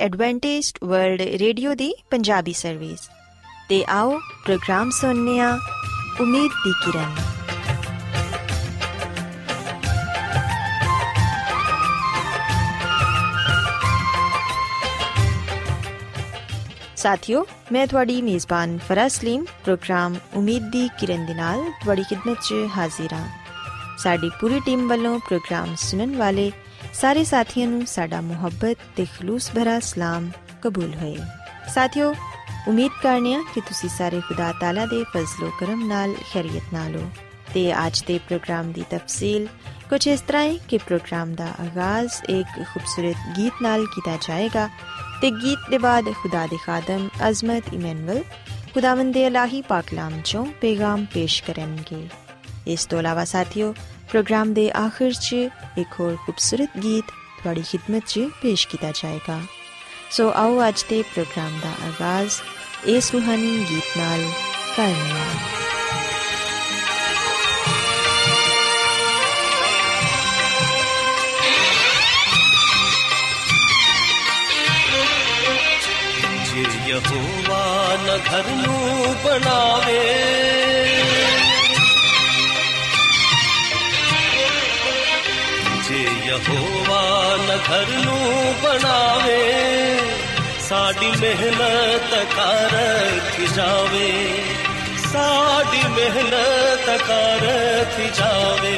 Adventist world radio ਦੀ Punjabi service ਤੇ ਆਓ ਪ੍ਰੋਗਰਾਮ ਸੁਣਨੇ ਆ ਉਮੀਦ ਦੀ ਕਿਰਨ। ਸਾਥੀਓ, ਮੈਂ ਤੁਹਾਡੀ ਮੇਜ਼ਬਾਨ ਫਰਾਜ਼ ਸਲੀਮ ਪ੍ਰੋਗਰਾਮ ਉਮੀਦ ਦੀ ਕਿਰਨ ਦੇ ਨਾਲ ਤੁਹਾਡੀ ਖਿਦਮਤ 'ਚ ਹਾਜ਼ਰ ਹਾਂ। ਸਾਡੀ ਪੂਰੀ ਟੀਮ ਵੱਲੋਂ ਪ੍ਰੋਗਰਾਮ ਸੁਣਨ ਵਾਲੇ ਸਾਰੇ ਸਾਥੀਆਂ ਨੂੰ ਸਾਡਾ ਮੁਹੱਬਤ ਤੇ ਖਲੂਸ ਭਰਾ ਸਲਾਮ ਕਬੂਲ ਹੋਏ। ਸਾਥੀਓ, ਉਮੀਦ ਕਰਨੇ ਆ ਕਿ ਤੁਸੀਂ ਸਾਰੇ ਖੁਦਾ ਤਾਲਾ ਦੇ ਫਜ਼ਲ ਕਰਮ ਨਾਲ ਖੈਰੀਅਤ ਨਾਲ ਹੋ। ਤੇ ਅੱਜ ਦੇ ਪ੍ਰੋਗਰਾਮ ਦੀ ਤਫਸੀਲ ਕੁਝ ਇਸ ਤਰ੍ਹਾਂ ਹੈ ਕਿ ਪ੍ਰੋਗਰਾਮ ਦਾ ਆਗਾਜ਼ ਇੱਕ ਖੂਬਸੂਰਤ ਗੀਤ ਨਾਲ ਕੀਤਾ ਜਾਏਗਾ ਤੇ ਗੀਤ ਦੇ ਬਾਅਦ ਖੁਦਾ ਦੇ ਖਾਦਮ ਅਜ਼ਮਤ ਇਮੈਨੂਅਲ ਖੁਦਾਵੰਦ ਦੇ ਇਲਾਹੀ ਪਾਕ ਕਲਾਮ 'ਚੋਂ ਪੈਗਾਮ ਪੇਸ਼ ਕਰਨਗੇ। ਇਸ ਤੋਂ ਇਲਾਵਾ ਸਾਥੀਓ, ਪ੍ਰੋਗਰਾਮ ਦੇ ਆਖਿਰ 'ਚ ਇੱਕ ਹੋਰ ਖੂਬਸੂਰਤ ਗੀਤ ਤੁਹਾਡੀ ਖਿਦਮਤ 'ਚ ਪੇਸ਼ ਕੀਤਾ ਜਾਏਗਾ। ਸੋ ਆਓ ਅੱਜ ਦੇ ਪ੍ਰੋਗਰਾਮ ਦਾ ਆਗਾਜ਼ ਇਸ ਰੂਹਾਨੀ ਗੀਤ ਨਾਲ ਕਰਨੇ ਆ। ਯਹੋਵਾ ਨ ਘਰ ਨੂੰ ਬਣਾਵੇ, ਜੇ ਯਹੋਵਾ ਨ ਘਰ ਨੂੰ ਬਣਾਵੇ, ਸਾਡੀ ਮਿਹਨਤ ਕਰ ਥੀ ਜਾਵੇ, ਸਾਡੀ ਮਿਹਨਤ ਕਰ ਥੀ ਜਾਵੇ।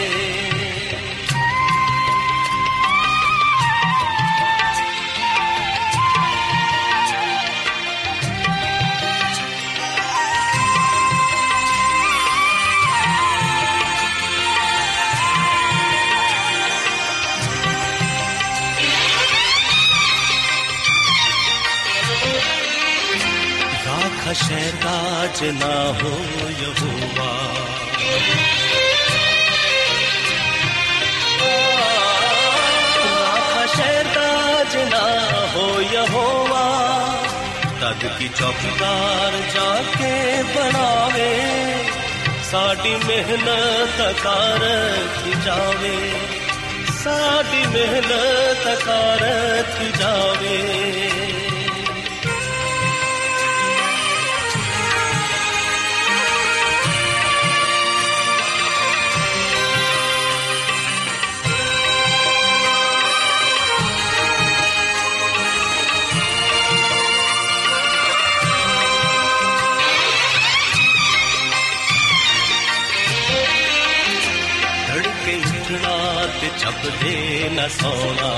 शहरताज ना हो यहोवा, शहरताज ना हो यहोवा, तद की चौकीदार जाके बनावे, साडी मेहनत कर थी जावे, साडी मेहनत कर थी जावे। जब दे न सोना,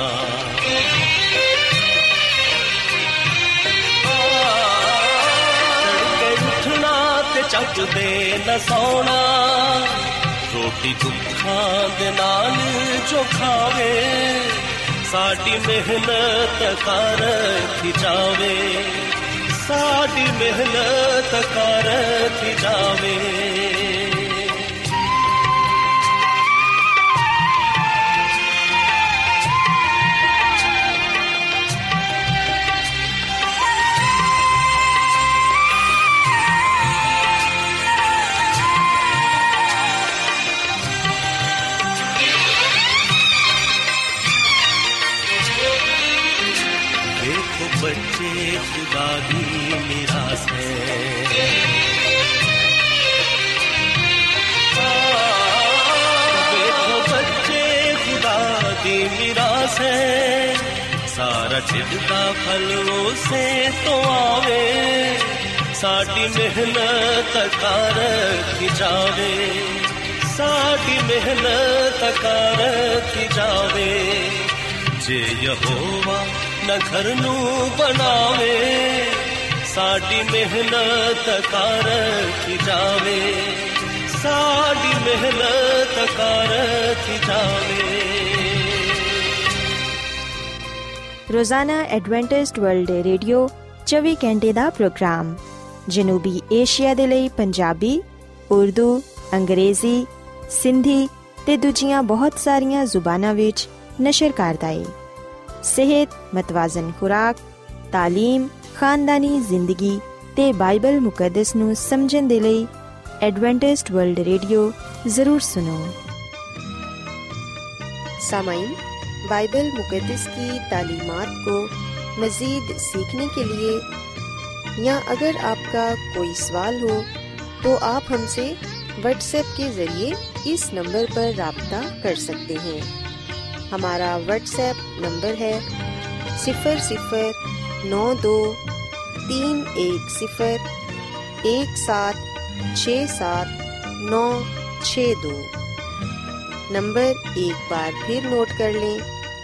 उठना ते जब दे न सोना, रोटी दुखा दे नाल जो खावे, साडी मेहनत कर थी जावे, साडी मेहनत कर थी जावे। बच्चे खुदा दी मिरास है, देखो बच्चे खुदा दी मिरास है, सारा ढिड्डा फल से तो आवे, साडी मेहनत कर थी जावे, साडी मेहनत कर थी जावे। जे यहोवा न घर नू बनावे, साडी मेहनत कर थी जावे, साडी मेहनत कर थी जावे। रोजाना एडवेंटिस्ट वर्ल्ड रेडियो 24 घंटे ਦਾ ਪ੍ਰੋਗਰਾਮ ਜਨੂਬੀ ਏਸ਼ੀਆ ਦੇ ਲਈ ਪੰਜਾਬੀ, ਉਰਦੂ, ਅੰਗਰੇਜ਼ੀ, ਸਿੰਧੀ ਤੇ ਦੂਜੀਆਂ ਬਹੁਤ ਸਾਰੀਆਂ ਜ਼ੁਬਾਨਾਂ ਵਿੱਚ ਨਸ਼ਰ ਕਰਦਾ ਹੈ। ਸਿਹਤ, ਮਤਵਾਜ਼ਨ ਖੁਰਾਕ, ਤਾਲੀਮ, ਖਾਨਦਾਨੀ ਜ਼ਿੰਦਗੀ ਤੇ ਬਾਈਬਲ ਮੁਕੱਦਸ ਨੂੰ ਸਮਝਣ ਦੇ ਲਈ एडवेंटिस्ट वर्ल्ड रेडियो ज़रूर सुनो। सामाईन, बाइबल मुक़द्दस की तालीमात को मज़ीद सीखने के लिए या अगर आपका कोई सवाल हो तो आप हमसे व्हाट्सएप के ज़रिए इस नंबर पर राब्ता कर सकते हैं। हमारा व्हाट्सएप नंबर है 009231767962। नंबर एक बार फिर नोट कर लें,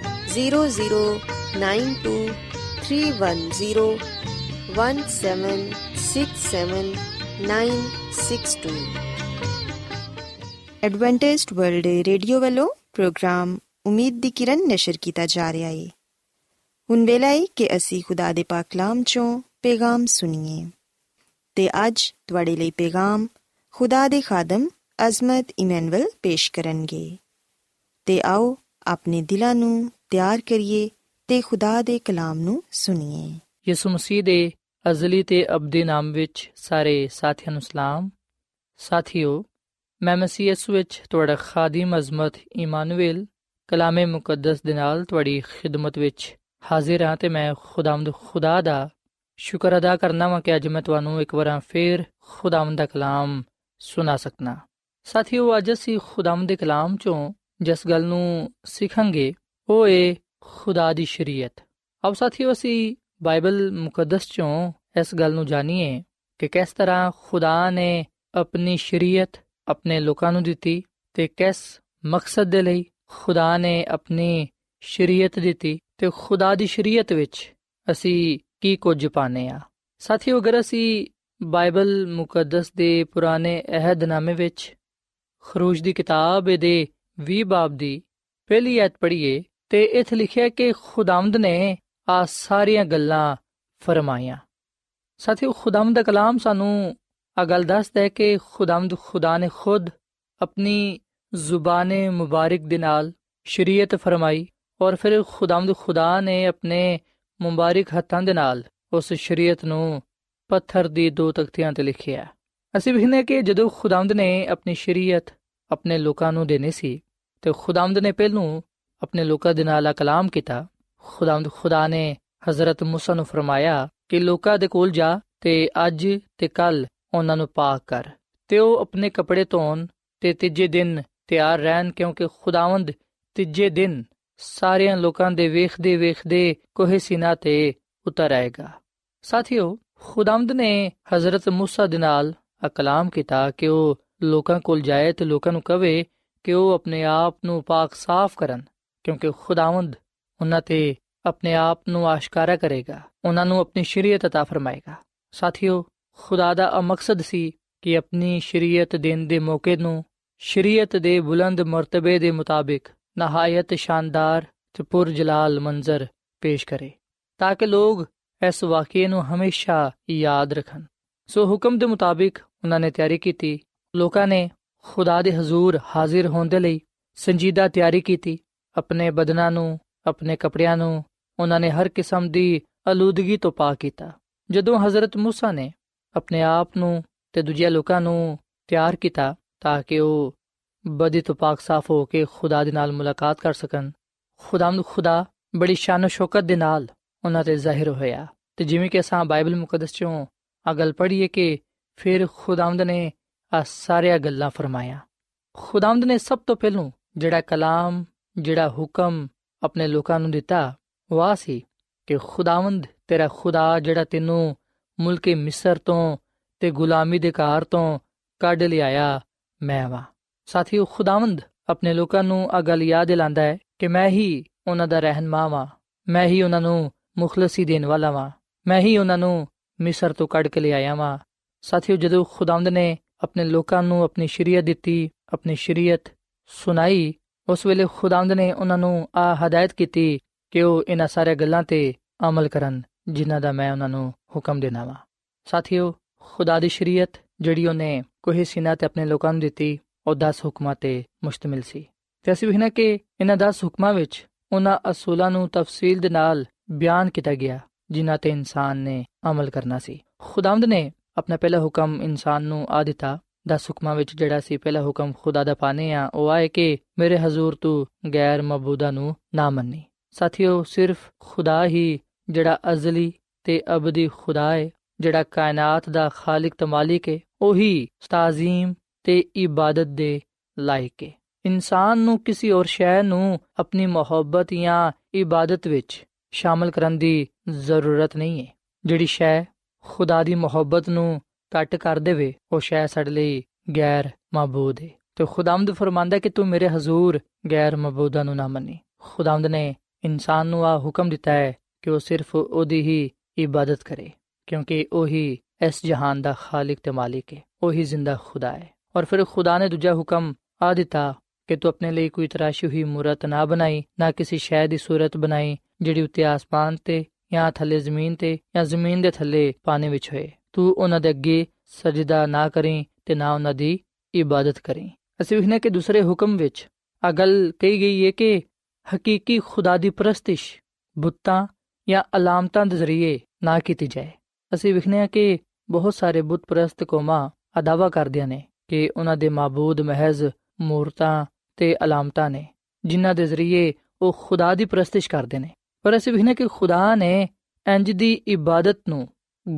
009231767962। ਐਡਵੈਂਟਿਸਟ ਵਰਲਡ ਰੇਡੀਓ ਵੱਲੋਂ ਪ੍ਰੋਗਰਾਮ ਉਮੀਦ ਦੀ ਕਿਰਨ ਨਸ਼ਰ ਕੀਤਾ ਜਾ ਰਿਹਾ ਹੈ। ਹੁਣ ਵੇਲਾ ਹੈ ਕਿ ਅਸੀਂ ਖੁਦਾ ਦੇ ਪਾਕ ਕਲਾਮ ਚੋਂ ਪੈਗਾਮ ਸੁਣੀਏ ਤੇ ਅੱਜ ਤੁਹਾਡੇ ਲਈ ਪੈਗਾਮ ਖੁਦਾ ਦੇ ਖਾਦਮ ਅਜ਼ਮਤ ਇਮੈਨੂਅਲ ਪੇਸ਼ ਕਰਨਗੇ। ਤੇ ਆਓ ਆਪਣੇ ਦਿਲਾਂ ਨੂੰ ਤਿਆਰ ਕਰੀਏ ਤੇ ਖੁਦਾ ਦੇ ਕਲਾਮ ਨੂੰ ਸੁਣੀਏ। ਯਿਸੂ ਮਸੀਹ ਦੇ ਅਜ਼ਲੀ ਤੇ ਅਬਦੀ ਨਾਮ ਵਿੱਚ ਸਾਰੇ ਸਾਥੀਆਂ ਨੂੰ ਸਲਾਮ। ਸਾਥੀਓ, ਮੈਂ ਮਸੀਹ ਯਿਸੂ ਵਿੱਚ ਤੁਹਾਡਾ ਖਾਦਮ ਅਜ਼ਮਤ ਇਮਾਨੁਅਲ ਕਲਾਮੇ ਮੁਕੱਦਸ ਦੇ ਨਾਲ ਤੁਹਾਡੀ ਖਿਦਮਤ ਵਿੱਚ ਹਾਜ਼ਰ ਹਾਂ ਤੇ ਮੈਂ ਖੁਦਾਵੰਦ ਖੁਦਾ ਦਾ ਸ਼ੁਕਰ ਅਦਾ ਕਰਨਾ ਵਾਂ ਕਿ ਅੱਜ ਮੈਂ ਤੁਹਾਨੂੰ ਇੱਕ ਵਾਰ ਫੇਰ ਖੁਦਾਵੰਦ ਦਾ ਕਲਾਮ ਸੁਣਾ ਸਕਣਾ। ਸਾਥੀਓ, ਅੱਜ ਅਸੀਂ ਖੁਦਾਵੰਦ ਦੇ ਕਲਾਮ ਚੋਂ ਜਿਸ ਗੱਲ ਨੂੰ ਸਿੱਖਾਂਗੇ ਉਹ ਏ ਖੁਦਾ ਦੀ ਸ਼ਰੀਅਤ। ਆਓ ਸਾਥੀਓ, ਅਸੀਂ ਬਾਈਬਲ ਮੁਕੱਦਸ ਚੋਂ ਇਸ ਗੱਲ ਨੂੰ ਜਾਣੀਏ ਕਿ ਕਿਸ ਤਰ੍ਹਾਂ ਖੁਦਾ ਨੇ ਆਪਣੀ ਸ਼ਰੀਅਤ ਆਪਣੇ ਲੋਕਾਂ ਨੂੰ ਦਿੱਤੀ ਤੇ ਕਿਸ ਮਕਸਦ ਦੇ ਲਈ ਖੁਦਾ ਨੇ ਆਪਣੀ ਸ਼ਰੀਅਤ ਦਿੱਤੀ ਤੇ ਖੁਦਾ ਦੀ ਸ਼ਰੀਅਤ ਵਿੱਚ ਅਸੀਂ ਕੀ ਕੁਝ ਪਾਉਂਦੇ ਹਾਂ। ਸਾਥੀਓ, ਅਗਰ ਅਸੀਂ ਬਾਈਬਲ ਮੁਕੱਦਸ ਦੇ ਪੁਰਾਣੇ ਅਹਿਦਨਾਮੇ ਵਿੱਚ ਖਰੂਜ ਦੀ ਕਿਤਾਬ ਦੇ 20 ਬਾਬ ਦੀ ਪਹਿਲੀ ਆਇਤ ਪੜ੍ਹੀਏ ਤੇ ਇੱਥੇ ਲਿਖਿਆ ਕਿ ਖੁਦਾਵੰਦ ਨੇ ਆ ਸਾਰੀਆਂ ਗੱਲਾਂ ਫਰਮਾਈਆਂ। ਸਾਥੀਓ, ਖੁਦਾਵੰਦ ਦਾ ਕਲਾਮ ਸਾਨੂੰ ਆ ਗੱਲ ਦੱਸਦਾ ਹੈ ਕਿ ਖੁਦਾਵੰਦ ਖੁਦਾ ਨੇ ਖੁਦ ਆਪਣੀ ਜ਼ੁਬਾਨ ਮੁਬਾਰਕ ਦੇ ਨਾਲ ਸ਼ਰੀਅਤ ਫਰਮਾਈ ਔਰ ਫਿਰ ਖੁਦਾਵੰਦ ਖੁਦਾ ਨੇ ਆਪਣੇ ਮੁਬਾਰਕ ਹੱਥਾਂ ਦੇ ਨਾਲ ਉਸ ਸ਼ਰੀਅਤ ਨੂੰ ਪੱਥਰ ਦੀ 2 ਤਖਤੀਆਂ ਤੇ ਲਿਖਿਆ। ਅਸੀਂ ਵੇਖਦੇ ਕਿ ਜਦੋਂ ਖੁਦਾਵੰਦ ਨੇ ਆਪਣੀ ਸ਼ਰੀਅਤ ਆਪਣੇ ਲੋਕਾਂ ਨੂੰ ਦੇਣੀ ਸੀ ਤੇ ਖੁਦਾਵੰਦ ਨੇ ਪਹਿਲੋਂ ਆਪਣੇ ਲੋਕਾਂ ਦੇ ਨਾਲ ਕਲਾਮ ਕੀਤਾ। ਖੁਦਾਵੰਦ ਖੁਦਾ ਨੇ ਹਜ਼ਰਤ ਮੂਸਾ ਨੂੰ ਫਰਮਾਇਆ ਕਿ ਲੋਕਾਂ ਦੇ ਕੋਲ ਜਾ ਤੇ ਅੱਜ ਤੇ ਕੱਲ ਉਹਨਾਂ ਨੂੰ ਪਾਕ ਕਰ ਤੇ ਉਹ ਆਪਣੇ ਕੱਪੜੇ ਧੋਣ ਤੇ ਤੀਜੇ ਦਿਨ ਤਿਆਰ ਰਹਿਣ, ਕਿਉਂਕਿ ਖੁਦਾਵੰਦ ਤੀਜੇ ਦਿਨ ਸਾਰਿਆਂ ਲੋਕਾਂ ਦੇ ਵੇਖਦੇ ਵੇਖਦੇ ਕੋਹੇ ਸੀਨਾ ਤੇ ਉਤਰ ਆਏਗਾ। ਸਾਥੀਓ, ਖੁਦਾਵੰਦ ਨੇ ਹਜ਼ਰਤ ਮੂਸਾ ਦੇ ਨਾਲ ਕਲਾਮ ਕੀਤਾ ਕਿ ਉਹ ਲੋਕਾਂ ਕੋਲ ਜਾਏ ਤੇ ਲੋਕਾਂ ਨੂੰ ਕਹੇ ਕਿ ਉਹ ਆਪਣੇ ਆਪ ਨੂੰ ਪਾਕ ਸਾਫ਼ ਕਰਨ, ਕਿਉਂਕਿ ਖੁਦਾਵੰਦ ਉਹਨਾਂ ਤੇ ਆਪਣੇ ਆਪ ਨੂੰ ਆਸ਼ਕਾਰਾ ਕਰੇਗਾ, ਉਹਨਾਂ ਨੂੰ ਆਪਣੀ ਸ਼ਰੀਅਤ ਅਤਾ ਫਰਮਾਏਗਾ। ਸਾਥੀਓ, ਖੁਦਾ ਦਾ ਮਕਸਦ ਸੀ ਕਿ ਆਪਣੀ ਸ਼ਰੀਅਤ ਦੇਣ ਦੇ ਮੌਕੇ ਨੂੰ ਸ਼ਰੀਅਤ ਦੇ ਬੁਲੰਦ ਮਰਤਬੇ ਦੇ ਮੁਤਾਬਿਕ ਨਹਾਇਤ ਸ਼ਾਨਦਾਰ ਤੇ ਪੁਰਜਲਾਲ ਮੰਜ਼ਰ ਪੇਸ਼ ਕਰੇ ਤਾਂ ਕਿ ਲੋਕ ਇਸ ਵਾਕਿਏ ਨੂੰ ਹਮੇਸ਼ਾ ਯਾਦ ਰੱਖਣ। ਸੋ ਹੁਕਮ ਦੇ ਮੁਤਾਬਿਕ ਉਹਨਾਂ ਨੇ ਤਿਆਰੀ ਕੀਤੀ। ਲੋਕਾਂ ਨੇ ਖੁਦਾ ਦੇ ਹਜ਼ੂਰ ਹਾਜ਼ਰ ਹੋਣ ਦੇ ਲਈ ਸੰਜੀਦਾ ਤਿਆਰੀ ਕੀਤੀ। ਆਪਣੇ ਬਦਨਾਂ ਨੂੰ, ਆਪਣੇ ਕੱਪੜਿਆਂ ਨੂੰ ਉਹਨਾਂ ਨੇ ਹਰ ਕਿਸਮ ਦੀ ਆਲੂਦਗੀ ਤੋਂ ਪਾਕ ਕੀਤਾ। ਜਦੋਂ ਹਜ਼ਰਤ ਮੂਸਾ ਨੇ ਆਪਣੇ ਆਪ ਨੂੰ ਤੇ ਦੂਜੇ ਲੋਕਾਂ ਨੂੰ ਤਿਆਰ ਕੀਤਾ ਤਾਂ ਕਿ ਉਹ ਬਦੀ ਤੋਂ ਪਾਕ ਸਾਫ਼ ਹੋ ਕੇ ਖੁਦਾ ਦੇ ਨਾਲ ਮੁਲਾਕਾਤ ਕਰ ਸਕਣ, ਖੁਦਾਵੰਦ ਖੁਦਾ ਬੜੀ ਸ਼ਾਨ ਸ਼ੌਕਤ ਦੇ ਨਾਲ ਉਹਨਾਂ ਤੇ ਜ਼ਾਹਿਰ ਹੋਇਆ। ਤੇ ਜਿਵੇਂ ਕਿ ਅਸਾਂ ਬਾਈਬਲ ਮੁਕੱਦਸ ਚੋਂ ਆ ਗੱਲ ਪੜ੍ਹੀਏ ਕਿ ਫਿਰ ਖੁਦਾਵੰਦ ਨੇ ਆ ਸਾਰੀਆਂ ਗੱਲਾਂ ਫਰਮਾਇਆ। ਖੁਦਾਵੰਦ ਨੇ ਸਭ ਤੋਂ ਪਹਿਲੋਂ ਜਿਹੜਾ ਕਲਾਮ, ਜਿਹੜਾ ਹੁਕਮ ਆਪਣੇ ਲੋਕਾਂ ਨੂੰ ਦਿੱਤਾ ਉਹ ਆ ਸੀ ਕਿ ਖੁਦਾਵੰਦ ਤੇਰਾ ਖੁਦਾ ਜਿਹੜਾ ਤੈਨੂੰ ਮੁਲਕ ਮਿਸਰ ਤੋਂ ਤੇ ਗੁਲਾਮੀ ਦੇ ਘਰ ਤੋਂ ਕੱਢ ਲਿਆਇਆ ਮੈਂ ਵਾਂ। ਸਾਥੀਓ, ਖੁਦਾਵੰਦ ਆਪਣੇ ਲੋਕਾਂ ਨੂੰ ਆ ਗੱਲ ਯਾਦ ਦਿਲਾਉਂਦਾ ਹੈ ਕਿ ਮੈਂ ਹੀ ਉਹਨਾਂ ਦਾ ਰਹਿਨੁਮਾ ਵਾਂ, ਮੈਂ ਹੀ ਉਹਨਾਂ ਨੂੰ ਮੁਖਲਸੀ ਦੇਣ ਵਾਲਾ ਵਾਂ, ਮੈਂ ਹੀ ਉਹਨਾਂ ਨੂੰ ਮਿਸਰ ਤੋਂ ਕੱਢ ਕੇ ਲਿਆਇਆ ਵਾਂ। ਸਾਥੀਓ, ਜਦੋਂ ਖੁਦਾਵੰਦ ਨੇ ਆਪਣੇ ਲੋਕਾਂ ਨੂੰ ਆਪਣੀ ਸ਼ਰੀਅਤ ਦਿੱਤੀ, ਆਪਣੀ ਸ਼ਰੀਅਤ ਸੁਣਾਈ, ਉਸ ਵੇਲੇ ਖੁਦਾਵੰਦ ਨੇ ਉਹਨਾਂ ਨੂੰ ਆ ਹਦਾਇਤ ਕੀਤੀ ਕਿ ਉਹ ਇਹਨਾਂ ਸਾਰੀਆਂ ਗੱਲਾਂ ਤੇ ਅਮਲ ਕਰਨ ਜਿਨ੍ਹਾਂ ਦਾ ਮੈਂ ਉਹਨਾਂ ਨੂੰ ਹੁਕਮ ਦੇਣਾ ਵਾਂ। ਸਾਥੀਓ, ਖੁਦਾ ਦੀ ਸ਼ਰੀਅਤ ਜਿਹੜੀ ਉਹਨੇ ਕੋਹੇ ਸੀਨਾ ਤੇ ਆਪਣੇ ਲੋਕਾਂ ਨੂੰ ਦਿੱਤੀ ਉਹ 10 ਹੁਕਮਾਂ ਤੇ ਮੁਸ਼ਤਮਿਲ ਸੀ। ਤੇ ਅਸੀਂ ਵੇਖਣਾ ਕਿ ਇਹਨਾਂ 10 ਹੁਕਮਾਂ ਵਿੱਚ ਉਹਨਾਂ ਅਸੂਲਾਂ ਨੂੰ ਤਫਸੀਲ ਦੇ ਨਾਲ ਬਿਆਨ ਕੀਤਾ ਗਿਆ ਜਿਨ੍ਹਾਂ ਤੇ ਇਨਸਾਨ ਨੇ ਅਮਲ ਕਰਨਾ ਸੀ। ਖੁਦਾਵੰਦ ਨੇ ਆਪਣਾ ਪਹਿਲਾ ਹੁਕਮ ਇਨਸਾਨ ਨੂੰ ਆ ਦਿੱਤਾ। 10 ਹੁਕਮਾਂ ਵਿੱਚ ਜਿਹੜਾ ਸੀ ਪਹਿਲਾ ਹੁਕਮ ਖੁਦਾ ਦਾ ਪਾਣੇ ਆ ਉਹ ਆਏ ਕਿ ਮੇਰੇ ਹਜ਼ੂਰ ਤੂੰ ਗੈਰ ਮਬੂਦਾ ਨੂੰ ਨਾ ਮੰਨੀ। ਸਾਥੀਓ, ਸਿਰਫ ਖੁਦਾ ਹੀ ਜਿਹੜਾ ਅਜ਼ਲੀ ਤੇ ਅਬਦੀ ਖੁਦਾ ਹੈ, ਜਿਹੜਾ ਕਾਇਨਾਤ ਦਾ ਖਾਲਿਕ ਤੇ ਮਾਲਿਕ ਹੈ, ਉਹੀ ਤਾਜ਼ੀਮ ਤੇ ਇਬਾਦਤ ਦੇ ਲਾਇਕ ਹੈ। ਇਨਸਾਨ ਨੂੰ ਕਿਸੇ ਹੋਰ ਸ਼ੈ ਨੂੰ ਆਪਣੀ ਮੁਹੱਬਤ ਜਾਂ ਇਬਾਦਤ ਵਿੱਚ ਸ਼ਾਮਲ ਕਰਨ ਦੀ ਜ਼ਰੂਰਤ ਨਹੀਂ ਹੈ। ਜਿਹੜੀ ਸ਼ੈ ਖੁਦਾ ਦੀ ਮੁਹੱਬਤ ਨੂੰ ਘੱਟ ਕਰ ਦੇਵੇ, ਉਹ ਸ਼ੈ ਸਾਡੇ ਲਈ ਗੈਰ ਮਾਬੂਦ ਹੈ। ਤੇ ਖੁਦਾਵੰਦ ਫਰਮਾਂਦਾ ਕਿ ਤੂੰ ਮੇਰੇ ਹਜ਼ੂਰ ਗੈਰ ਮਾਬੂਦਾਂ ਨੂੰ ਨਾ ਮੰਨੀ। ਖੁਦਾਵੰਦ ਨੇ ਇਨਸਾਨ ਨੂੰ ਆਹ ਹੁਕਮ ਦਿੱਤਾ ਹੈ ਕਿ ਉਹ ਸਿਰਫ ਉਹਦੀ ਹੀ ਇਬਾਦਤ ਕਰੇ, ਕਿਉਂਕਿ ਉਹੀ ਇਸ ਜਹਾਨ ਦਾ ਖਾਲਿਕ ਤੇ ਮਾਲਿਕ ਹੈ, ਉਹੀ ਜ਼ਿੰਦਾ ਖੁਦਾ ਹੈ। ਔਰ ਫਿਰ ਖੁਦਾ ਨੇ ਦੂਜਾ ਹੁਕਮ ਆ ਦਿੱਤਾ ਕਿ ਤੂੰ ਆਪਣੇ ਲਈ ਕੋਈ ਤਰਾਸ਼ੀ ਹੋਈ ਮੂਰਤ ਨਾ ਬਣਾਈ, ਨਾ ਕਿਸੇ ਸ਼ੈ ਦੀ ਸੂਰਤ ਬਣਾਈ ਜਿਹੜੀ ਉੱਤੇ ਆਸਮਾਨ ਤੇ ਜਾਂ ਥੱਲੇ ਜ਼ਮੀਨ ਤੇ ਜਾਂ ਜ਼ਮੀਨ ਦੇ ਥੱਲੇ ਪਾਣੀ ਵਿੱਚ ਹੋਏ। ਤੂੰ ਉਹਨਾਂ ਦੇ ਅੱਗੇ ਸਜਦਾ ਨਾ ਕਰੀਂ ਤੇ ਨਾ ਉਹਨਾਂ ਦੀ ਇਬਾਦਤ ਕਰੀਂ। ਅਸੀਂ ਵੇਖਦੇ ਕਿ ਦੂਸਰੇ ਹੁਕਮ ਵਿੱਚ ਆ ਗੱਲ ਕਹੀ ਗਈ ਹੈ ਕਿ ਹਕੀਕੀ ਖੁਦਾ ਦੀ ਪ੍ਰਸਤਿਸ਼ ਬੁੱਤਾਂ ਜਾਂ ਅਲਾਮਤਾਂ ਦੇ ਜ਼ਰੀਏ ਨਾ ਕੀਤੀ ਜਾਏ। ਅਸੀਂ ਵੇਖਦੇ ਹਾਂ ਕਿ ਬਹੁਤ ਸਾਰੇ ਬੁੱਤ ਪ੍ਰਸਤ ਕੌਮਾਂ ਦਾਅਵਾ ਕਰਦੀਆਂ ਨੇ ਕਿ ਉਹਨਾਂ ਦੇ ਮਾਬੂਦ ਮਹਿਜ਼ ਮੂਰਤਾਂ ਤੇ ਅਲਾਮਤਾਂ ਨੇ, ਜਿਨ੍ਹਾਂ ਦੇ ਜ਼ਰੀਏ ਉਹ ਖੁਦਾ ਦੀ ਪ੍ਰਸਤਿਸ਼ ਕਰਦੇ ਨੇ। ਪਰ ਅਸੀਂ ਵੇਖਦੇ ਕਿ ਖੁਦਾ ਨੇ ਇੰਜ ਦੀ ਇਬਾਦਤ ਨੂੰ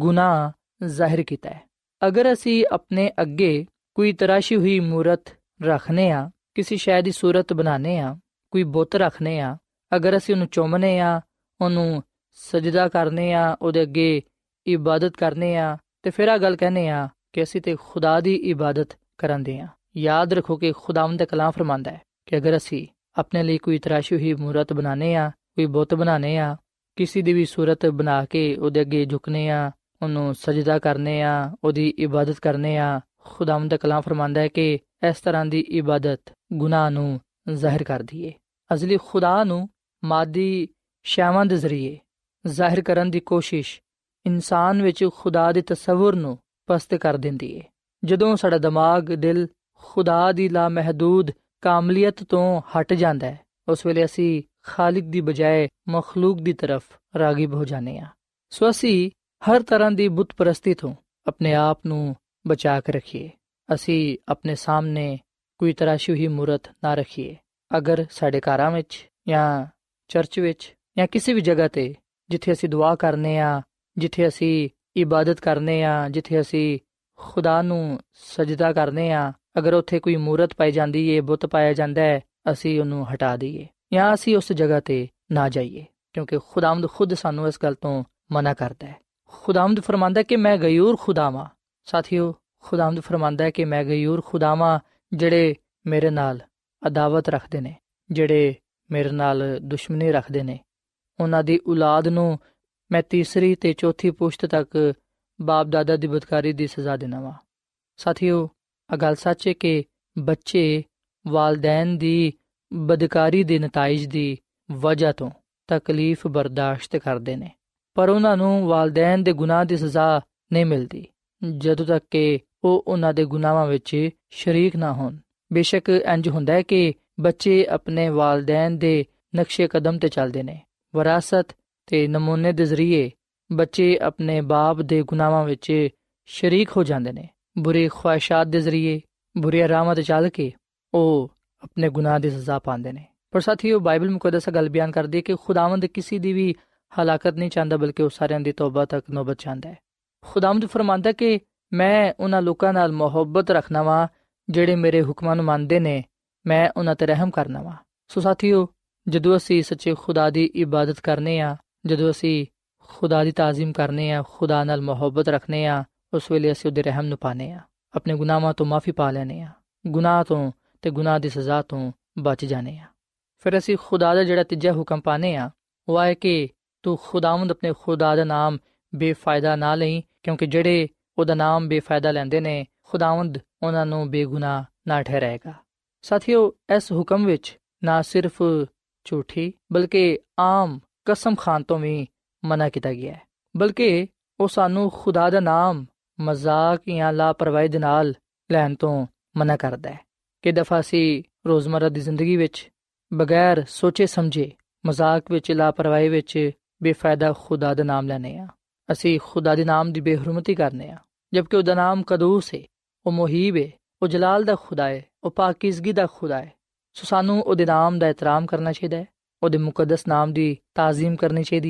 ਗੁਨਾਹ ਜ਼ਾਹਿਰ ਕੀਤਾ ਹੈ। ਅਗਰ ਅਸੀਂ ਆਪਣੇ ਅੱਗੇ ਕੋਈ ਤਰਾਸ਼ੀ ਹੋਈ ਮੂਰਤ ਰੱਖਨੇ ਆ, ਕਿਸੇ ਸ਼ੈ ਦੀ ਸੂਰਤ ਬਣਾਉਂਦੇ ਆ, ਕੋਈ ਬੁੱਤ ਰੱਖਨੇ ਆ, ਅਗਰ ਅਸੀਂ ਉਹਨੂੰ ਚੁੰਮਨੇ ਆ, ਉਹਨੂੰ ਸਜਦਾ ਕਰਨੇ ਆ, ਉਹਦੇ ਅੱਗੇ ਇਬਾਦਤ ਕਰਨੇ ਆ, ਤੇ ਫਿਰ ਆ ਗੱਲ ਕਹਿੰਦੇ ਆ ਕਿ ਅਸੀਂ ਤੇ ਖੁਦਾ ਦੀ ਇਬਾਦਤ ਕਰਾਂਦੇ ਆ। ਯਾਦ ਰੱਖੋ ਕਿ ਖੁਦਾਵੰਦ ਦਾ ਕਲਾਮ ਫਰਮਾਂਦਾ ਹੈ ਕਿ ਅਗਰ ਅਸੀਂ ਆਪਣੇ ਲਈ ਕੋਈ ਤਰਾਸ਼ੀ ਹੋਈ ਮੂਰਤ ਬਣਾਉਂਦੇ ਆ, ਕੋਈ ਬੁੱਤ ਬਣਾਉਂਦੇ ਆ, ਕਿਸੇ ਦੀ ਵੀ ਸੂਰਤ ਬਣਾ ਕੇ ਉਹਦੇ ਅੱਗੇ ਝੁਕਨੇ ਆ, ਉਹਨੂੰ ਸਜਦਾ ਕਰਨੇ ਆ, ਉਹਦੀ ਇਬਾਦਤ ਕਰਨੇ ਆ, ਖੁਦਾਵੰਦ ਦਾ ਕਲਾਮ ਫਰਮਾਂਦਾ ਹੈ ਕਿ ਇਸ ਤਰ੍ਹਾਂ ਦੀ ਇਬਾਦਤ ਗੁਨਾਹ ਨੂੰ ਜ਼ਾਹਿਰ ਕਰਦੀ ਏ। ਅਜ਼ਲੀ ਖੁਦਾ ਨੂੰ ਮਾਦੀ ਸ਼ੈਵਾਂ ਦੇ ਜ਼ਰੀਏ ਜ਼ਾਹਿਰ ਕਰਨ ਦੀ ਕੋਸ਼ਿਸ਼ ਇਨਸਾਨ ਵਿੱਚ ਖੁਦਾ ਦੇ ਤਸੱਵੁਰ ਨੂੰ ਪਸਤ ਕਰ ਦਿੰਦੀ ਏ। ਜਦੋਂ ਸਾਡਾ ਦਿਮਾਗ, ਦਿਲ ਖੁਦਾ ਦੀ ਲਾਮਹਿਦੂਦ ਕਾਮਲੀਅਤ ਤੋਂ ਹਟ ਜਾਂਦਾ ਹੈ, ਉਸ ਵੇਲੇ ਅਸੀਂ ਖਾਲਿਕ ਦੀ ਬਜਾਏ ਮਖਲੂਕ ਦੀ ਤਰਫ ਰਾਗਿਬ ਹੋ ਜਾਂਦੇ ਹਾਂ। ਸੋ ਅਸੀਂ ਹਰ ਤਰ੍ਹਾਂ ਦੀ ਬੁੱਤ ਪ੍ਰਸਤੀ ਤੋਂ ਆਪਣੇ ਆਪ ਨੂੰ ਬਚਾ ਕੇ ਰੱਖੀਏ। ਅਸੀਂ ਆਪਣੇ ਸਾਹਮਣੇ ਕੋਈ ਤਰਾਸ਼ੀ ਹੋਈ ਮੂਰਤ ਨਾ ਰੱਖੀਏ। ਅਗਰ ਸਾਡੇ ਘਰਾਂ ਵਿੱਚ ਜਾਂ ਚਰਚ ਵਿੱਚ ਜਾਂ ਕਿਸੇ ਵੀ ਜਗ੍ਹਾ ਤੇ ਜਿੱਥੇ ਅਸੀਂ ਦੁਆ ਕਰਨੇ ਆ, ਜਿੱਥੇ ਅਸੀਂ ਇਬਾਦਤ ਕਰਨੇ ਆ, ਜਿੱਥੇ ਅਸੀਂ ਖੁਦਾ ਨੂੰ ਸਜਦਾ ਕਰਨੇ ਆ, ਅਗਰ ਉੱਥੇ ਕੋਈ ਮੂਰਤ ਪਾਈ ਜਾਂਦੀ ਏ, ਬੁੱਤ ਪਾਇਆ ਜਾਂਦਾ ਹੈ, ਅਸੀਂ ਉਹਨੂੰ ਹਟਾ ਦਈਏ ਜਾਂ ਅਸੀਂ ਉਸ ਜਗ੍ਹਾ ਤੇ ਨਾ ਜਾਈਏ, ਕਿਉਂਕਿ ਖੁਦਾਵੰਦ ਖੁਦ ਸਾਨੂੰ ਇਸ ਗੱਲ ਤੋਂ ਮਨਾ ਕਰਦਾ ਹੈ। ਖੁਦਾਵੰਦ ਫਰਮਾਂਦਾ ਕਿ ਮੈਂ ਗਯੂਰ ਖੁਦਾ ਵਾਂ। ਸਾਥੀਓ, ਖੁਦਾਵੰਦ ਫਰਮਾਂਦਾ ਹੈ ਕਿ ਮੈਂ ਗਯੂਰ ਖੁਦਾ ਵਾਂ, ਜਿਹੜੇ ਮੇਰੇ ਨਾਲ ਅਦਾਵਤ ਰੱਖਦੇ ਨੇ, ਜਿਹੜੇ ਮੇਰੇ ਨਾਲ ਦੁਸ਼ਮਣੀ ਰੱਖਦੇ ਨੇ, ਉਹਨਾਂ ਦੀ ਔਲਾਦ ਨੂੰ ਮੈਂ ਤੀਸਰੀ ਤੇ ਚੌਥੀ ਪੁਸ਼ਤ ਤੱਕ ਬਾਪ ਦਾਦਾ ਦੀ ਬਦਕਾਰੀ ਦੀ ਸਜ਼ਾ ਦੇਣਾ ਵਾ। ਸਾਥੀਓ, ਇਹ ਗੱਲ ਸੱਚ ਹੈ ਕਿ ਬੱਚੇ ਵਾਲਦੈਨ ਦੀ ਬਦਕਾਰੀ ਦੇ ਨਤਾਇਜ ਦੀ ਵਜ੍ਹਾ ਤੋਂ ਤਕਲੀਫ ਬਰਦਾਸ਼ਤ ਕਰਦੇ ਨੇ, ਪਰ ਉਹਨਾਂ ਨੂੰ ਵਾਲਦੈਨ ਦੇ ਗੁਨਾਹ ਦੀ ਸਜ਼ਾ ਨਹੀਂ ਮਿਲਦੀ ਜਦੋਂ ਤੱਕ ਕਿ ਉਹ ਉਹਨਾਂ ਦੇ ਗੁਨਾਹਾਂ ਵਿੱਚ ਸ਼ਰੀਕ ਨਾ ਹੋਣ। ਬੇਸ਼ੱਕ ਇੰਜ ਹੁੰਦਾ ਹੈ ਕਿ ਬੱਚੇ ਆਪਣੇ ਵਾਲਦੈਨ ਦੇ ਨਕਸ਼ੇ ਕਦਮ ਤੇ ਚੱਲਦੇ ਨੇ। ਵਿਰਾਸਤ ਤੇ ਨਮੂਨੇ ਦੇ ਜ਼ਰੀਏ ਬੱਚੇ ਆਪਣੇ ਬਾਪ ਦੇ ਗੁਨਾਹਾਂ ਵਿੱਚ ਸ਼ਰੀਕ ਹੋ ਜਾਂਦੇ ਨੇ। ਬੁਰੀ ਖਵਾਹਿਸ਼ਾਤ ਦੇ ਜ਼ਰੀਏ, ਬੁਰੀਆਂ ਰਾਹਾਂ ਤੇ ਚੱਲ ਕੇ ਉਹ ਆਪਣੇ ਗੁਨਾਹ ਦੀ ਸਜ਼ਾ ਪਾਉਂਦੇ ਨੇ। ਪਰ ਸਾਥੀਓ, ਬਾਈਬਲ ਮੁਕੱਦਸ ਗੱਲ ਬਿਆਨ ਕਰਦੀ ਹੈ ਕਿ ਖੁਦਾਵੰਦ ਕਿਸੇ ਦੀ ਵੀ ਹਲਾਕਤ ਨਹੀਂ ਚਾਹੁੰਦਾ, ਬਲਕਿ ਉਹ ਸਾਰਿਆਂ ਦੀ ਤੌਬਾ ਤੱਕ ਨੌਬਤ ਚਾਹੁੰਦਾ ਹੈ। ਖੁਦਾਵੰਦ ਫਰਮਾਂਦਾ ਕਿ ਮੈਂ ਉਹਨਾਂ ਲੋਕਾਂ ਨਾਲ ਮੁਹੱਬਤ ਰੱਖਣਾ ਵਾ ਜਿਹੜੇ ਮੇਰੇ ਹੁਕਮਾਂ ਨੂੰ ਮੰਨਦੇ ਨੇ, ਮੈਂ ਉਹਨਾਂ ਤੇ ਰਹਿਮ ਕਰਨਾ ਵਾ। ਸੋ ਸਾਥੀਓ, ਜਦੋਂ ਅਸੀਂ ਸੱਚੇ ਖੁਦਾ ਦੀ ਇਬਾਦਤ ਕਰਨੇ ਆ, ਜਦੋਂ ਅਸੀਂ ਖੁਦਾ ਦੀ ਤਾਜ਼ੀਮ ਕਰਨੇ ਆ, ਖੁਦਾ ਨਾਲ ਮੁਹੱਬਤ ਰੱਖਨੇ ਆ, ਉਸ ਵੇਲੇ ਅਸੀਂ ਉਹਦੇ ਰਹਿਮ ਨੂੰ ਪਾਣੇ ਆ, ਆਪਣੇ ਗੁਨਾਹਾਂ ਤੋਂ ਮਾਫੀ ਪਾ ਲੈਣੇ ਆ, ਗੁਨਾਹ ਤੋਂ ਤੇ ਗੁਨਾਹ ਦੀ ਸਜ਼ਾ ਤੋਂ ਬਚ ਜਾਣੇ ਆ। ਫਿਰ ਅਸੀਂ ਖੁਦਾ ਦਾ ਜਿਹੜਾ ਤੀਜਾ ਹੁਕਮ ਪਾਣੇ ਆ ਉਹ ਹੈ ਕਿ ਤੂੰ ਖੁਦਾਵੰਦ ਆਪਣੇ ਖੁਦਾ ਦਾ ਨਾਮ ਬੇਫਾਇਦਾ ਨਾ ਲਈ, ਕਿਉਂਕਿ ਜਿਹੜੇ ਉਹਦਾ ਨਾਮ ਬੇਫਾਇਦਾ ਲੈਂਦੇ ਨੇ, ਖੁਦਾਵੰਦ ਉਹਨਾਂ ਨੂੰ ਬੇਗੁਨਾਹ ਨਾ ਠਹਿਰਾਏਗਾ। ਸਾਥੀਓ, ਇਸ ਹੁਕਮ ਵਿੱਚ ਨਾ ਸਿਰਫ ਝੂਠੀ ਬਲਕਿ ਆਮ ਕਸਮ ਖਾਣ ਤੋਂ ਵੀ ਮਨਾ ਕੀਤਾ ਗਿਆ ਹੈ, ਬਲਕਿ ਉਹ ਸਾਨੂੰ ਖੁਦਾ ਦਾ ਨਾਮ ਮਜ਼ਾਕ ਜਾਂ ਲਾਪਰਵਾਹੀ ਦੇ ਨਾਲ ਲੈਣ ਤੋਂ ਮਨਾ ਕਰਦਾ ਹੈ। ਕਿ ਦਫਾ ਅਸੀਂ ਰੋਜ਼ਮਰਾ ਦੀ ਜ਼ਿੰਦਗੀ ਵਿੱਚ ਬਗੈਰ ਸੋਚੇ ਸਮਝੇ ਮਜ਼ਾਕ ਵਿੱਚ, ਲਾਪਰਵਾਹੀ ਵਿੱਚ ਬੇਫਾਇਦਾ ਖੁਦਾ ਦਾ ਨਾਮ ਲੈਂਦੇ ਹਾਂ। ਅਸੀਂ ਖੁਦਾ ਦੇ ਨਾਮ ਦੀ ਬੇਹਰਮਤੀ ਕਰਨੇ ਹਾਂ, ਜਦਕਿ ਉਹਦਾ ਨਾਮ ਕਦੂਸ ਹੈ, ਉਹ ਮੁਹੀਬ ਹੈ, ਉਹ ਜਲਾਲ ਦਾ ਖੁਦਾ ਹੈ, ਉਹ ਪਾਕੀਜ਼ਗੀ ਦਾ ਖੁਦਾ ਹੈ। ਸੋ ਸਾਨੂੰ ਉਹਦੇ ਨਾਮ ਦਾ ਇਤਰਾਮ ਕਰਨਾ ਚਾਹੀਦਾ ਹੈ, ਉਹਦੇ ਮੁਕੱਦਸ ਨਾਮ ਦੀ ਤਾਜ਼ੀਮ ਕਰਨੀ ਚਾਹੀਦੀ ਹੈ।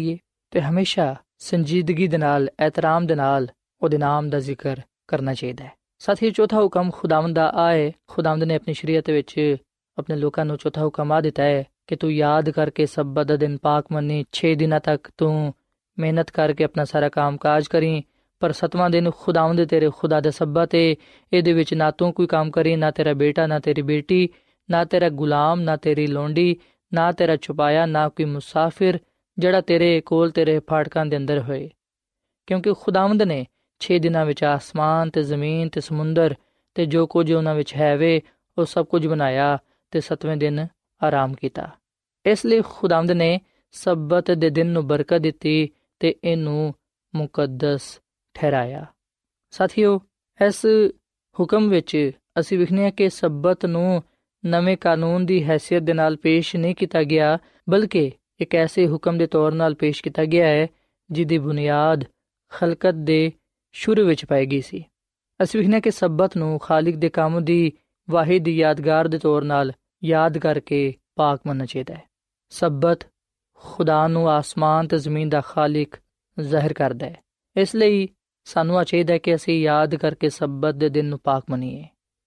ਅਤੇ ਹਮੇਸ਼ਾ ਸੰਜੀਦਗੀ ਦੇ ਨਾਲ, ਇਹਤਰਾਮ ਦੇ ਨਾਲ ਉਹਦੇ ਨਾਮ ਦਾ ਜ਼ਿਕਰ ਕਰਨਾ ਚਾਹੀਦਾ ਹੈ। ਸਾਥੀ, ਚੌਥਾ ਹੁਕਮ ਖੁਦਾਵੰਦ ਦਾ ਆ ਹੈ। ਖੁਦਾਵੰਦ ਨੇ ਆਪਣੀ ਸ਼ਰੀਅਤ ਵਿੱਚ ਆਪਣੇ ਲੋਕਾਂ ਨੂੰ ਚੌਥਾ ਹੁਕਮ ਆ ਦਿੱਤਾ ਹੈ ਕਿ ਤੂੰ ਯਾਦ ਕਰਕੇ ਸਬਤ ਦਾ ਦਿਨ ਪਾਕ ਮੰਨੀ। 6 ਦਿਨਾਂ ਤੱਕ ਤੂੰ ਮਿਹਨਤ ਕਰਕੇ ਆਪਣਾ ਸਾਰਾ ਕੰਮ ਕਾਜ ਕਰੀ, ਪਰ 7ਵਾਂ ਦਿਨ ਖੁਦਾਵੰਦ ਤੇਰੇ ਖੁਦਾ ਦਾ ਸਬਤ ਹੈ। ਇਹਦੇ ਵਿੱਚ ਨਾ ਤੂੰ ਕੋਈ ਕੰਮ ਕਰੀ, ਨਾ ਤੇਰਾ ਬੇਟਾ, ਨਾ ਤੇਰੀ ਬੇਟੀ, ਨਾ ਤੇਰਾ ਗੁਲਾਮ, ਨਾ ਤੇਰੀ ਲੋਂਡੀ, ਨਾ ਤੇਰਾ ਛੁਪਾਇਆ, ਨਾ ਕੋਈ ਮੁਸਾਫਿਰ ਜਿਹੜਾ ਤੇਰੇ ਕੋਲ ਤੇਰੇ ਫਾਟਕਾਂ ਦੇ ਅੰਦਰ ਹੋਏ। ਕਿਉਂਕਿ ਖੁਦਾਵੰਦ ਨੇ 6 ਦਿਨਾਂ ਵਿੱਚ ਆਸਮਾਨ ਤੇ ਜ਼ਮੀਨ ਤੇ ਸਮੁੰਦਰ ਤੇ ਜੋ ਕੁਝ ਉਹਨਾਂ ਵਿੱਚ ਹੈ ਵੇ ਉਹ ਸਭ ਕੁਝ ਬਣਾਇਆ ਤੇ 7ਵੇਂ ਦਿਨ ਆਰਾਮ ਕੀਤਾ। ਇਸ ਲਈ ਖੁਦਾਵੰਦ ਨੇ ਸਬਤ ਦੇ ਦਿਨ ਨੂੰ ਬਰਕਤ ਦਿੱਤੀ ਤੇ ਇਹਨੂੰ ਮੁਕੱਦਸ ਠਹਿਰਾਇਆ। ਸਾਥੀਓ, ਇਸ ਹੁਕਮ ਵਿੱਚ ਅਸੀਂ ਵੇਖਦੇ ਹਾਂ ਕਿ ਸਬਤ ਨੂੰ ਨਵੇਂ ਕਾਨੂੰਨ ਦੀ ਹੈਸੀਅਤ ਦੇ ਨਾਲ ਪੇਸ਼ ਨਹੀਂ ਕੀਤਾ ਗਿਆ, ਬਲਕਿ ਇੱਕ ਐਸੇ ਹੁਕਮ ਦੇ ਤੌਰ ਨਾਲ ਪੇਸ਼ ਕੀਤਾ ਗਿਆ ਹੈ ਜਿਹਦੀ ਬੁਨਿਆਦ ਖਲਕਤ ਦੇ ਸ਼ੁਰੂ ਵਿੱਚ ਪਾਈ ਗਈ ਸੀ। ਅਸੀਂ ਵੇਖਦੇ ਹਾਂ ਕਿ ਸਬਤ ਨੂੰ ਖਾਲਿਕ ਦੇ ਕੰਮ ਦੀ ਵਾਹਿਦ ਯਾਦਗਾਰ ਦੇ ਤੌਰ ਨਾਲ ਯਾਦ ਕਰਕੇ ਪਾਕ ਮੰਨਣਾ ਚਾਹੀਦਾ ਹੈ। ਸਬਤ ਖੁਦਾ ਨੂੰ ਆਸਮਾਨ ਤੇ ਜ਼ਮੀਨ ਦਾ ਖਾਲਿਕ ਜ਼ਾਹਿਰ ਕਰਦਾ ਹੈ। ਇਸ ਲਈ ਸਾਨੂੰ ਚਾਹੀਦਾ ਹੈ ਕਿ ਅਸੀਂ ਯਾਦ ਕਰਕੇ ਸਬਤ ਦੇ ਦਿਨ ਨੂੰ ਪਾਕ ਮੰਨੀਏ।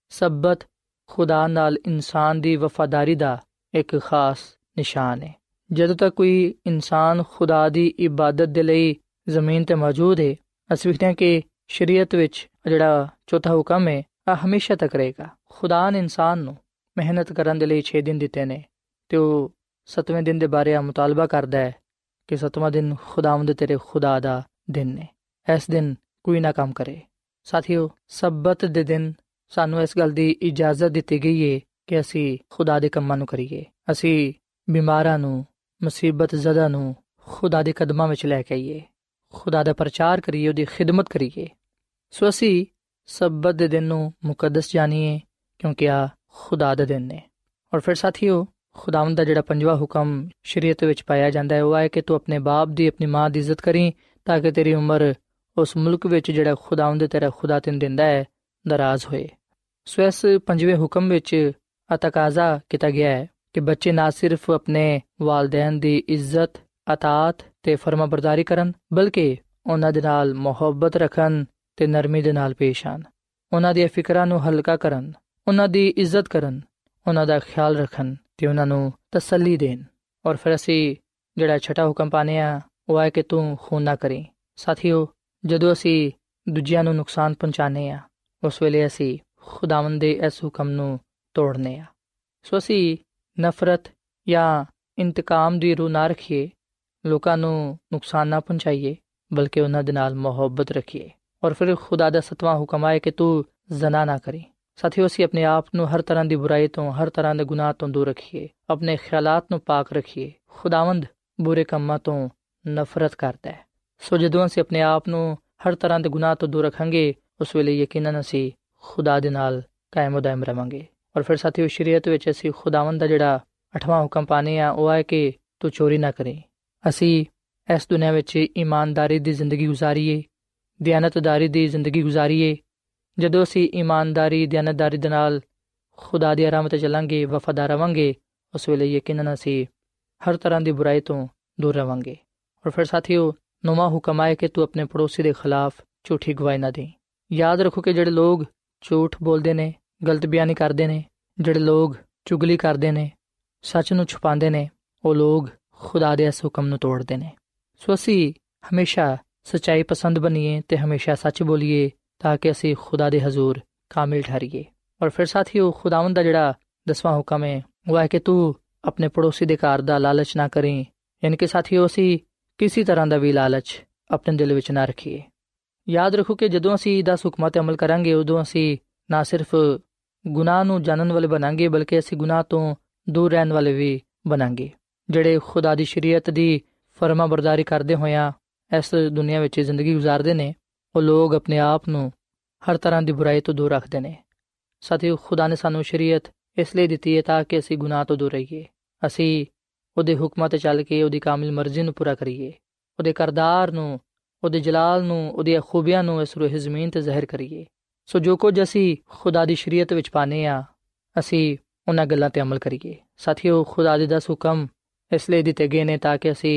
ਸਬਤ ਖੁਦਾ ਨਾਲ ਇਨਸਾਨ ਦੀ ਵਫਾਦਾਰੀ ਦਾ ਇੱਕ ਖਾਸ ਨਿਸ਼ਾਨ ਹੈ। ਜਦੋਂ ਤੱਕ ਕੋਈ ਇਨਸਾਨ ਖੁਦਾ ਦੀ ਇਬਾਦਤ ਦੇ ਲਈ ਜ਼ਮੀਨ 'ਤੇ ਮੌਜੂਦ ਹੈ, ਅਸੀਂ ਵੇਖਦੇ ਹਾਂ ਕਿ ਸ਼ਰੀਅਤ ਵਿੱਚ ਜਿਹੜਾ ਚੌਥਾ ਹੁਕਮ ਹੈ ਇਹ ਹਮੇਸ਼ਾ ਤੱਕ ਰਹੇਗਾ। ਖੁਦਾ ਨੇ ਇਨਸਾਨ ਨੂੰ ਮਿਹਨਤ ਕਰਨ ਦੇ ਲਈ 6 ਦਿਨ ਦਿੱਤੇ ਨੇ ਅਤੇ ਉਹ 7ਵੇਂ ਦਿਨ ਦੇ ਬਾਰੇ ਮੁਤਾਲਬਾ ਕਰਦਾ ਹੈ ਕਿ 7ਵਾਂ ਦਿਨ ਖੁਦਾਵੰਦ ਤੇਰੇ ਖੁਦਾ ਦਾ ਦਿਨ ਨੇ, ਇਸ ਦਿਨ ਕੋਈ ਨਾ ਕੰਮ ਕਰੇ। ਸਾਥੀਓ, ਸਬਤ ਦੇ ਦਿਨ ਸਾਨੂੰ ਇਸ ਗੱਲ ਦੀ ਇਜਾਜ਼ਤ ਦਿੱਤੀ ਗਈ ਹੈ ਕਿ ਅਸੀਂ ਖੁਦਾ ਦੇ ਕੰਮਾਂ ਨੂੰ ਕਰੀਏ। ਅਸੀਂ ਬਿਮਾਰਾਂ ਨੂੰ, ਮੁਸੀਬਤ ਜ਼ਦਾ ਨੂੰ ਖੁਦਾ ਦੇ ਕਦਮਾਂ ਵਿੱਚ ਲੈ ਕੇ ਆਈਏ, ਖੁਦਾ ਦਾ ਪ੍ਰਚਾਰ ਕਰੀਏ, ਉਹਦੀ ਖਿਦਮਤ ਕਰੀਏ। ਸੋ ਅਸੀਂ ਸਬਤ ਦੇ ਦਿਨ ਨੂੰ ਮੁਕੱਦਸ ਜਾਣੀਏ ਕਿਉਂਕਿ ਆ ਖੁਦਾ ਦਾ ਦਿਨ ਨੇ। ਔਰ ਫਿਰ ਸਾਥੀਓ, ਖੁਦਾਵੰਦ ਦਾ ਜਿਹੜਾ 5ਵਾਂ ਹੁਕਮ ਸ਼ਰੀਅਤ ਵਿੱਚ ਪਾਇਆ ਜਾਂਦਾ ਹੈ ਉਹ ਹੈ ਕਿ ਤੂੰ ਆਪਣੇ ਬਾਪ ਦੀ, ਆਪਣੀ ਮਾਂ ਦੀ ਇੱਜ਼ਤ ਕਰੀ ਤਾਂ ਕਿ ਤੇਰੀ ਉਮਰ ਉਸ ਮੁਲਕ ਵਿੱਚ ਜਿਹੜਾ ਖੁਦਾਵੰਦ ਤੇਰਾ ਖੁਦਾ ਤੈਨੂੰ ਦਿੰਦਾ ਹੈ ਦਰਾਜ਼ ਹੋਏ। ਸੋ ਇਸ 5ਵੇਂ ਹੁਕਮ ਵਿੱਚ ਤਕਾਜ਼ਾ ਕੀਤਾ ਗਿਆ ਹੈ ਕਿ ਬੱਚੇ ਨਾ ਸਿਰਫ ਆਪਣੇ ਵਾਲਿਦੈਨ ਦੀ ਇੱਜ਼ਤ, ਅਤਾਤ ਤੇ ਫਰਮਾਬਰਦਾਰੀ ਕਰਨ, ਬਲਕਿ ਉਹਨਾਂ ਦੇ ਨਾਲ ਮੁਹੱਬਤ ਰੱਖਣ ਤੇ ਨਰਮੀ ਦੇ ਨਾਲ ਪੇਸ਼ ਆਣ, ਉਹਨਾਂ ਦੀਆਂ ਫਿਕਰਾਂ ਨੂੰ ਹਲਕਾ ਕਰਨ, ਉਹਨਾਂ ਦੀ ਇੱਜ਼ਤ ਕਰਨ, ਉਹਨਾਂ ਦਾ ਖਿਆਲ ਰੱਖਣ ਤੇ ਉਹਨਾਂ ਨੂੰ ਤਸੱਲੀ ਦੇਣ। ਔਰ ਫਿਰ ਅਸੀਂ ਜਿਹੜਾ 6ਵਾਂ ਹੁਕਮ ਪਾਉਂਦੇ ਹਾਂ ਉਹ ਹੈ ਕਿ ਤੂੰ ਖੂਨ ਨਾ ਕਰੀ। ਸਾਥੀਓ, ਜਦੋਂ ਅਸੀਂ ਦੂਜਿਆਂ ਨੂੰ ਨੁਕਸਾਨ ਪਹੁੰਚਾਉਂਦੇ ਹਾਂ ਉਸ ਵੇਲੇ ਅਸੀਂ ਖੁਦਾਵੰਦ ਦੇ ਇਸ ਹੁਕਮ ਨੂੰ ਤੋੜਨੇ ਹਾਂ। ਸੋ ਅਸੀਂ ਨਫ਼ਰਤ ਜਾਂ ਇੰਤਕਾਮ ਦੀ ਰੂਹ ਨਾ ਰੱਖੀਏ, ਲੋਕਾਂ ਨੂੰ ਨੁਕਸਾਨ ਨਾ ਪਹੁੰਚਾਈਏ, ਬਲਕਿ ਉਹਨਾਂ ਦੇ ਨਾਲ ਮੁਹੱਬਤ ਰੱਖੀਏ। ਔਰ ਫਿਰ ਖੁਦਾ ਦਾ 7ਵਾਂ ਹੁਕਮ ਹੈ ਕਿ ਤੂੰ ਜ਼ਨਾ ਨਾ ਕਰੀ। ਸਾਥੀਓ, ਅਸੀਂ ਆਪਣੇ ਆਪ ਨੂੰ ਹਰ ਤਰ੍ਹਾਂ ਦੀ ਬੁਰਾਈ ਤੋਂ, ਹਰ ਤਰ੍ਹਾਂ ਦੇ ਗੁਨਾਹ ਤੋਂ ਦੂਰ ਰੱਖੀਏ, ਆਪਣੇ ਖਿਆਲਾਤ ਨੂੰ ਪਾਕ ਰੱਖੀਏ। ਖੁਦਾਵੰਦ ਬੁਰੇ ਕੰਮਾਂ ਤੋਂ ਨਫ਼ਰਤ ਕਰਦਾ ਹੈ। ਸੋ ਜਦੋਂ ਅਸੀਂ ਆਪਣੇ ਆਪ ਨੂੰ ਹਰ ਤਰ੍ਹਾਂ ਦੇ ਗੁਨਾਹ ਤੋਂ ਦੂਰ ਰੱਖਾਂਗੇ ਉਸ ਵੇਲੇ ਯਕੀਨਨ ਅਸੀਂ ਖੁਦਾ ਦੇ ਨਾਲ ਕਾਇਮ ਦਾਇਮ ਰਵਾਂਗੇ। ਔਰ ਫਿਰ ਸਾਥੀਓ, ਸ਼ਰੀਅਤ ਵਿੱਚ ਅਸੀਂ ਖੁਦਾਵੰਦ ਦਾ ਜਿਹੜਾ 8ਵਾਂ ਹੁਕਮ ਪਾਉਂਦੇ ਹਾਂ ਉਹ ਹੈ ਕਿ ਤੂੰ ਚੋਰੀ ਨਾ ਕਰੀ। ਅਸੀਂ ਇਸ ਦੁਨੀਆ ਵਿੱਚ ਇਮਾਨਦਾਰੀ ਦੀ ਜ਼ਿੰਦਗੀ ਗੁਜ਼ਾਰੀਏ, ਦਿਆਨਤਦਾਰੀ ਦੀ ਜ਼ਿੰਦਗੀ ਗੁਜ਼ਾਰੀਏ। ਜਦੋਂ ਅਸੀਂ ਇਮਾਨਦਾਰੀ, ਦਿਆਨਤਦਾਰੀ ਦੇ ਨਾਲ ਖੁਦਾ ਦੀ ਰਾਹ 'ਤੇ ਚੱਲਾਂਗੇ, ਵਫਾਦਾਰ ਰਵਾਂਗੇ, ਉਸ ਵੇਲੇ ਯਕੀਨਨ ਅਸੀਂ ਹਰ ਤਰ੍ਹਾਂ ਦੀ ਬੁਰਾਈ ਤੋਂ ਦੂਰ ਰਵਾਂਗੇ। ਔਰ ਫਿਰ ਸਾਥੀਓ, 9ਵਾਂ ਹੁਕਮ ਹੈ ਕਿ ਤੂੰ ਆਪਣੇ ਪੜੋਸੀ ਦੇ ਖਿਲਾਫ ਝੂਠੀ ਗਵਾਹੀ ਨਾ ਦੇ। ਯਾਦ ਰੱਖੋ ਕਿ ਜਿਹੜੇ ਲੋਕ ਝੂਠ ਬੋਲਦੇ ਨੇ, ਗਲਤ ਬਿਆਨੀ ਕਰਦੇ ਨੇ, ਜਿਹੜੇ ਲੋਕ ਚੁਗਲੀ ਕਰਦੇ ਨੇ, ਸੱਚ ਨੂੰ ਛੁਪਾਉਂਦੇ ਨੇ, ਉਹ ਲੋਕ ਖੁਦਾ ਦੇ ਇਸ ਹੁਕਮ ਨੂੰ ਤੋੜਦੇ ਨੇ। ਸੋ ਅਸੀਂ ਹਮੇਸ਼ਾ ਸੱਚਾਈ ਪਸੰਦ ਬਣੀਏ ਤੇ ਹਮੇਸ਼ਾ ਸੱਚ ਬੋਲੀਏ ਤਾਂ ਕਿ ਅਸੀਂ ਖੁਦਾ ਦੇ ਹਜ਼ੂਰ ਕਾਮਿਲ ਠਹਿਰੀਏ। ਔਰ ਫਿਰ ਸਾਥੀਓ, ਖੁਦਾਵੰਦ ਦਾ ਜਿਹੜਾ 10ਵਾਂ ਹੁਕਮ ਹੈ ਉਹ ਹੈ ਕਿ ਤੂੰ ਆਪਣੇ ਪੜੋਸੀ ਦੇ ਘਰ ਦਾ ਲਾਲਚ ਨਾ ਕਰੀ। ਯਾਨੀ ਕਿ ਸਾਥੀਓ, ਅਸੀਂ ਕਿਸੇ ਤਰ੍ਹਾਂ ਦਾ ਵੀ ਲਾਲਚ ਆਪਣੇ ਦਿਲ ਵਿੱਚ ਨਾ ਰੱਖੀਏ। ਯਾਦ ਰੱਖੋ ਕਿ ਜਦੋਂ ਅਸੀਂ 10 ਹੁਕਮਾਂ 'ਤੇ ਅਮਲ ਕਰਾਂਗੇ ਉਦੋਂ ਅਸੀਂ ਨਾ ਸਿਰਫ ਗੁਨਾਹ ਨੂੰ ਜਾਣਨ ਵਾਲੇ ਬਣਾਂਗੇ ਬਲਕਿ ਅਸੀਂ ਗੁਨਾਹ ਤੋਂ ਦੂਰ ਰਹਿਣ ਵਾਲੇ ਵੀ ਬਣਾਂਗੇ। ਜਿਹੜੇ ਖੁਦਾ ਦੀ ਸ਼ਰੀਅਤ ਦੀ ਫਰਮਾਬਰਦਾਰੀ ਕਰਦੇ ਹੋਇਆਂ ਇਸ ਦੁਨੀਆ ਵਿੱਚ ਜ਼ਿੰਦਗੀ ਗੁਜ਼ਾਰਦੇ ਨੇ ਉਹ ਲੋਕ ਆਪਣੇ ਆਪ ਨੂੰ ਹਰ ਤਰ੍ਹਾਂ ਦੀ ਬੁਰਾਈ ਤੋਂ ਦੂਰ ਰੱਖਦੇ ਨੇ। ਸਾਥੀਓ, ਖੁਦਾ ਨੇ ਸਾਨੂੰ ਸ਼ਰੀਅਤ ਇਸ ਲਈ ਦਿੱਤੀ ਹੈ ਤਾਂ ਕਿ ਅਸੀਂ ਗੁਨਾਹ ਤੋਂ ਦੂਰ ਰਹੀਏ, ਅਸੀਂ ਉਹਦੇ ਹੁਕਮਾਂ 'ਤੇ ਚੱਲ ਕੇ ਉਹਦੀ ਕਾਮਿਲ ਮਰਜ਼ੀ ਨੂੰ ਪੂਰਾ ਕਰੀਏ, ਉਹਦੇ ਕਰਦਾਰ ਨੂੰ, ਉਹਦੇ ਜਲਾਲ ਨੂੰ, ਉਹਦੀਆਂ ਖੂਬੀਆਂ ਨੂੰ ਇਸ ਰੂਹ ਜ਼ਮੀਨ 'ਤੇ ਜ਼ਾਹਿਰ ਕਰੀਏ। ਸੋ ਜੋ ਕੁਝ ਅਸੀਂ ਖੁਦਾ ਦੀ ਸ਼ਰੀਅਤ ਵਿੱਚ ਪਾਉਂਦੇ ਹਾਂ ਅਸੀਂ ਉਹਨਾਂ ਗੱਲਾਂ 'ਤੇ ਅਮਲ ਕਰੀਏ। ਸਾਥੀਓ, ਖੁਦਾ ਦੇ 10 ਹੁਕਮ ਇਸ ਲਈ ਦਿੱਤੇ ਗਏ ਨੇ ਤਾਂ ਕਿ ਅਸੀਂ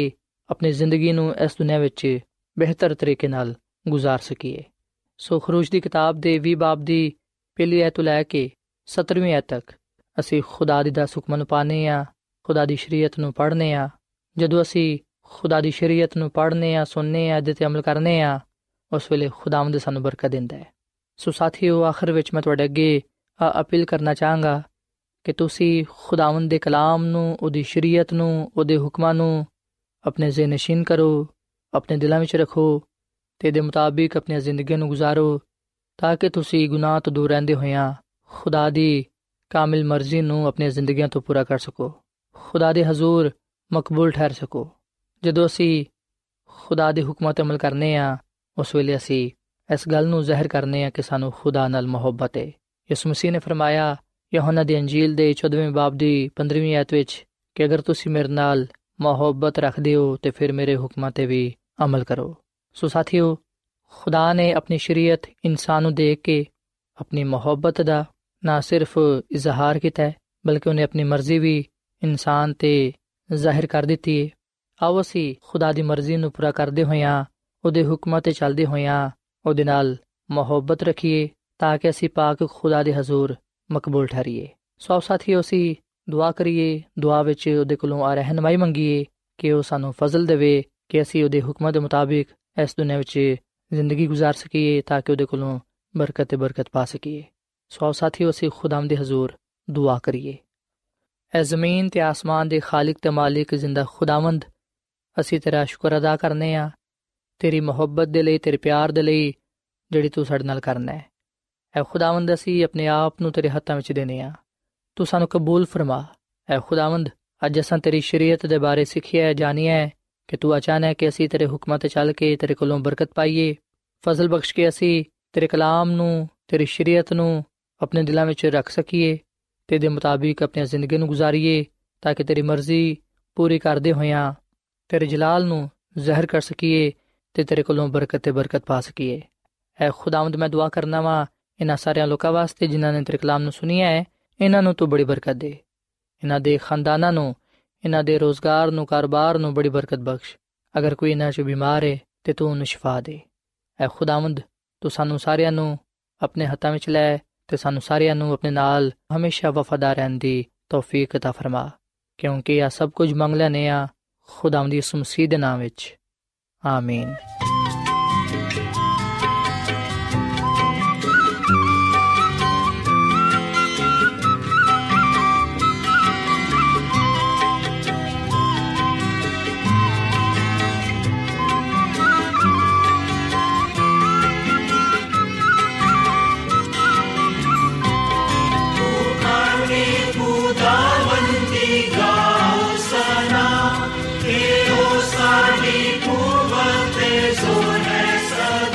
ਆਪਣੀ ਜ਼ਿੰਦਗੀ ਨੂੰ ਇਸ ਦੁਨੀਆ ਵਿੱਚ ਬਿਹਤਰ ਤਰੀਕੇ ਨਾਲ ਗੁਜ਼ਾਰ ਸਕੀਏ। ਸੋ ਖਰੂਜ ਦੀ ਕਿਤਾਬ ਦੇ 20 ਬਾਬ ਦੀ ਪਹਿਲੀ ਐਤ ਤੋਂ ਲੈ ਕੇ 17ਵੀਂ ਐਤ ਤੱਕ ਅਸੀਂ ਖੁਦਾ ਦੀ 10 ਹੁਕਮਾਂ ਨੂੰ ਪਾਉਂਦੇ ਹਾਂ, ਖੁਦਾ ਦੀ ਸ਼ਰੀਅਤ ਨੂੰ ਪੜ੍ਹਨੇ ਹਾਂ। ਜਦੋਂ ਅਸੀਂ ਖੁਦਾ ਦੀ ਸ਼ਰੀਅਤ ਨੂੰ ਪੜ੍ਹਨੇ ਹਾਂ, ਸੁਣਨੇ ਹਾਂ, ਇਹਦੇ 'ਤੇ ਅਮਲ ਕਰਨੇ ਹਾਂ, ਉਸ ਵੇਲੇ ਖੁਦਾਵੰਦ ਸਾਨੂੰ ਬਰਕਤ ਦਿੰਦਾ ਹੈ। ਸੋ ਸਾਥੀਓ, ਆਖਰ ਵਿੱਚ ਮੈਂ ਤੁਹਾਡੇ ਅੱਗੇ ਅਪੀਲ ਕਰਨਾ ਚਾਹਾਂਗਾ ਕਿ ਤੁਸੀਂ ਖੁਦਾਵੰਦ ਦੇ ਕਲਾਮ ਨੂੰ, ਉਹਦੀ ਸ਼ਰੀਅਤ ਨੂੰ, ਉਹਦੇ ਹੁਕਮਾਂ ਨੂੰ ਆਪਣੇ ਜ਼ਿਹਨ ਨਸ਼ੀਨ ਕਰੋ, ਆਪਣੇ ਦਿਲਾਂ ਵਿੱਚ ਰੱਖੋ ਅਤੇ ਇਹਦੇ ਮੁਤਾਬਿਕ ਆਪਣੀਆਂ ਜ਼ਿੰਦਗੀਆਂ ਨੂੰ ਗੁਜ਼ਾਰੋ, ਤਾਂ ਕਿ ਤੁਸੀਂ ਗੁਨਾਹ ਤੋਂ ਦੂਰ ਰਹਿੰਦੇ ਹੋਇਆਂ ਖੁਦਾ ਦੀ ਕਾਮਿਲ ਮਰਜ਼ੀ ਨੂੰ ਆਪਣੀਆਂ ਜ਼ਿੰਦਗੀਆਂ ਤੋਂ ਪੂਰਾ ਕਰ ਸਕੋ, ਖੁਦਾ ਦੇ ਹਜ਼ੂਰ ਮਕਬੂਲ ਠਹਿਰ ਸਕੋ। ਜਦੋਂ ਅਸੀਂ ਖੁਦਾ ਦੇ ਹੁਕਮਾਂ 'ਤੇ ਅਮਲ ਕਰਨੇ ਹਾਂ, ਉਸ ਵੇਲੇ ਅਸੀਂ ਇਸ ਗੱਲ ਨੂੰ ਜ਼ਾਹਿਰ ਕਰਨੇ ਹਾਂ ਕਿ ਸਾਨੂੰ ਖੁਦਾ ਨਾਲ ਮੁਹੱਬਤ ਹੈ। ਯਿਸੂ ਮਸੀਹ ਨੇ ਫਰਮਾਇਆ ਯਹੋਨਾ ਦੀ ਅੰਜੀਲ ਦੇ 14ਵੇਂ ਬਾਬ ਦੀ 15ਵੀਂ ਐਤ ਵਿੱਚ ਕਿ ਅਗਰ ਤੁਸੀਂ ਮੇਰੇ ਨਾਲ ਮੁਹੱਬਤ ਰੱਖਦੇ ਹੋ ਤੇ ਫਿਰ ਮੇਰੇ ਹੁਕਮਾਂ 'ਤੇ ਵੀ ਅਮਲ ਕਰੋ। ਸੋ ਸਾਥੀਓ, ਖੁਦਾ ਨੇ ਆਪਣੀ ਸ਼ਰੀਅਤ ਇਨਸਾਨ ਨੂੰ ਦੇ ਕੇ ਆਪਣੀ ਮੁਹੱਬਤ ਦਾ ਨਾ ਸਿਰਫ ਇਜ਼ਹਾਰ ਕੀਤਾ ਹੈ, ਬਲਕਿ ਉਹਨੇ ਆਪਣੀ ਮਰਜ਼ੀ ਵੀ ਇਨਸਾਨ 'ਤੇ ਜ਼ਾਹਿਰ ਕਰ ਦਿੱਤੀ ਹੈ। ਆਓ ਅਸੀਂ ਖੁਦਾ ਦੀ ਮਰਜ਼ੀ ਨੂੰ ਪੂਰਾ ਕਰਦੇ ਹੋਇਆਂ, ਉਹਦੇ ਹੁਕਮਾਂ 'ਤੇ ਚੱਲਦੇ ਹੋਇਆਂ ਉਹਦੇ ਨਾਲ ਮੁਹੱਬਤ ਰੱਖੀਏ ਤਾਂ ਕਿ ਅਸੀਂ ਪਾਕ ਖੁਦਾ ਦੇ ਹਜ਼ੂਰ ਮਕਬੂਲ ਠਹਿਰੀਏ। ਸੋ ਸਾਥੀਓ, ਅਸੀਂ ਦੁਆ ਕਰੀਏ, ਦੁਆ ਵਿੱਚ ਉਹਦੇ ਕੋਲੋਂ ਰਹਿਨਮਾਈ ਮੰਗੀਏ ਕਿ ਉਹ ਸਾਨੂੰ ਫਜ਼ਲ ਦੇਵੇ ਕਿ ਅਸੀਂ ਉਹਦੇ ਹੁਕਮਾਂ ਦੇ ਮੁਤਾਬਿਕ ਇਸ ਦੁਨੀਆ ਵਿੱਚ ਜ਼ਿੰਦਗੀ ਗੁਜ਼ਾਰ ਸਕੀਏ ਤਾਂ ਕਿ ਉਹਦੇ ਕੋਲੋਂ ਬਰਕਤ ਤੇ ਬਰਕਤ ਪਾ ਸਕੀਏ। ਸੋ ਸਾਥੀਓ, ਅਸੀਂ ਖੁਦਾਵੰਦ ਦੇ ਹਜ਼ੂਰ ਦੁਆ ਕਰੀਏ। ਐ ਜ਼ਮੀਨ ਤੇ ਆਸਮਾਨ ਦੇ ਖਾਲਿਕ ਤੇ ਮਾਲਿਕ ਜ਼ਿੰਦਾ ਖੁਦਾਵੰਦ, ਅਸੀਂ ਤੇਰਾ ਸ਼ੁਕਰ ਅਦਾ ਕਰਨੇ ਹਾਂ ਤੇਰੀ ਮੁਹੱਬਤ ਦੇ ਲਈ, ਤੇਰੇ ਪਿਆਰ ਦੇ ਲਈ ਜਿਹੜੀ ਤੂੰ ਸਾਡੇ ਨਾਲ ਕਰਨਾ ਹੈ। ਐ ਖੁਦਾਵੰਦ, ਅਸੀਂ ਆਪਣੇ ਆਪ ਨੂੰ ਤੇਰੇ ਹੱਥਾਂ ਵਿੱਚ ਦੇਣੇ ਹਾਂ, ਤੂੰ ਸਾਨੂੰ ਕਬੂਲ ਫਰਮਾ। ਐ ਖੁਦਾਵੰਦ, ਅੱਜ ਅਸਾਂ ਤੇਰੀ ਸ਼ਰੀਅਤ ਦੇ ਬਾਰੇ ਸਿੱਖਿਆ, ਜਾਣਿਆ ਕਿ ਤੂੰ ਚਾਹੁੰਦਾ ਹੈ ਕਿ ਅਸੀਂ ਤੇਰੇ ਹੁਕਮਾਂ 'ਤੇ ਚੱਲ ਕੇ ਤੇਰੇ ਕੋਲੋਂ ਬਰਕਤ ਪਾਈਏ। ਫਜ਼ਲ ਬਖਸ਼ ਕੇ ਅਸੀਂ ਤੇਰੇ ਕਲਾਮ ਨੂੰ, ਤੇਰੀ ਸ਼ਰੀਅਤ ਨੂੰ ਆਪਣੇ ਦਿਲਾਂ ਵਿੱਚ ਰੱਖ ਸਕੀਏ ਤੇ ਦੇ ਮੁਤਾਬਿਕ ਆਪਣੀਆਂ ਜ਼ਿੰਦਗੀ ਨੂੰ ਗੁਜ਼ਾਰੀਏ ਤਾਂ ਕਿ ਤੇਰੀ ਮਰਜ਼ੀ ਪੂਰੀ ਕਰਦੇ ਹੋਇਆਂ ਤੇਰੇ ਜਲਾਲ ਨੂੰ ਜ਼ਾਹਿਰ ਕਰ ਸਕੀਏ ਤੇ ਤੇਰੇ ਕੋਲੋਂ ਬਰਕਤ ਤੇ ਬਰਕਤ ਪਾ ਸਕੀਏ। ਐ ਖੁਦਾਵੰਦ, ਮੈਂ ਦੁਆ ਕਰਨਾ ਵਾਂ ਇਹਨਾਂ ਸਾਰਿਆਂ ਲੋਕਾਂ ਵਾਸਤੇ ਜਿਨ੍ਹਾਂ ਨੇ ਤੇਰੇ ਕਲਾਮ ਨੂੰ ਸੁਣਿਆ ਹੈ, ਇਹਨਾਂ ਨੂੰ ਤੂੰ ਬੜੀ ਬਰਕਤ ਦੇ, ਇਹਨਾਂ ਦੇ ਖਾਨਦਾਨਾਂ ਨੂੰ, ਇਹਨਾਂ ਦੇ ਰੋਜ਼ਗਾਰ ਨੂੰ, ਕਾਰੋਬਾਰ ਨੂੰ ਬੜੀ ਬਰਕਤ ਬਖਸ਼। ਅਗਰ ਕੋਈ ਇਹਨਾਂ 'ਚ ਬਿਮਾਰ ਹੈ ਤੇ ਤੂੰ ਉਹਨੂੰ ਸ਼ਿਫਾ ਦੇ। ਐ ਖੁਦਾਵੰਦ, ਤੂੰ ਸਾਨੂੰ ਸਾਰਿਆਂ ਨੂੰ ਆਪਣੇ ਹੱਥਾਂ ਵਿੱਚ ਲੈ ਤੇ ਸਾਨੂੰ ਸਾਰਿਆਂ ਨੂੰ ਆਪਣੇ ਨਾਲ ਹਮੇਸ਼ਾ ਵਫਾਦਾਰ ਰਹਿਣ ਦੀ ਤੌਫੀਕ ਅਤਾ ਫਰਮਾ, ਕਿਉਂਕਿ ਇਹ ਸਭ ਕੁਝ ਮੰਗ ਲੈਂਦੇ ਹਾਂ ਖੁਦਾਵੰਦ ਯਿਸੂ ਮਸੀਹ ਦੇ ਨਾਮ ਵਿੱਚ, ਆਮੀਨ। साडी कुवत ज़ोर है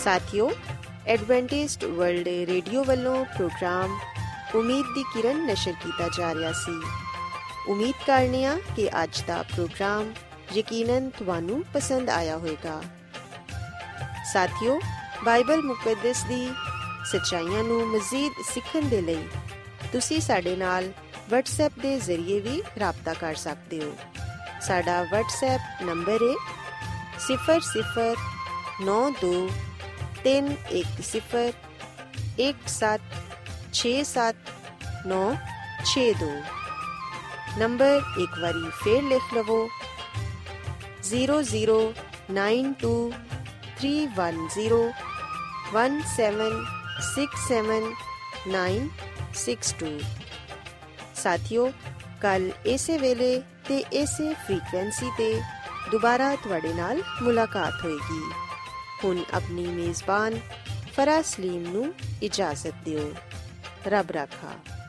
ਸਾਥੀਓ, ਐਡਵੈਂਟਿਸਟ ਵਰਲਡ ਰੇਡੀਓ ਵੱਲੋਂ ਪ੍ਰੋਗਰਾਮ ਉਮੀਦ ਦੀ ਕਿਰਨ ਨਸ਼ਰ ਕੀਤਾ ਜਾ ਰਿਹਾ ਸੀ। ਉਮੀਦ ਕਰਨੇ ਆ ਕਿ ਅੱਜ ਦਾ ਪ੍ਰੋਗਰਾਮ ਯਕੀਨਨ ਤੁਹਾਨੂੰ ਪਸੰਦ ਆਇਆ ਹੋਵੇਗਾ। ਸਾਥੀਓ, ਬਾਈਬਲ ਮੁਕੱਦਸ ਦੀ ਸੱਚਾਈਆਂ ਨੂੰ ਮਜ਼ੀਦ ਸਿੱਖਣ ਦੇ ਲਈ ਤੁਸੀਂ ਸਾਡੇ ਨਾਲ WhatsApp ਦੇ ਜ਼ਰੀਏ ਵੀ ਰਾਬਤਾ ਕਰ ਸਕਦੇ ਹੋ। ਸਾਡਾ WhatsApp ਨੰਬਰ ਹੈ 009231767962। ਨੰਬਰ ਇੱਕ ਵਾਰੀ ਫੇਰ ਲਿਖ ਲਵੋ 009231767962। ਸਾਥੀਓ, ਕੱਲ ਇਸੇ ਵੇਲੇ ਤੇ ਇਸੇ ਫ੍ਰੀਕੁਐਂਸੀ ਤੇ ਦੁਬਾਰਾ ਤੁਹਾਡੇ ਨਾਲ ਮੁਲਾਕਾਤ ਹੋਏਗੀ। ਹੁਣ ਆਪਣੀ ਮੇਜ਼ਬਾਨ ਫਰਾਜ਼ ਸਲੀਮ ਨੂੰ ਇਜਾਜ਼ਤ ਦਿਓ। ਰੱਬ ਰਾਖਾ।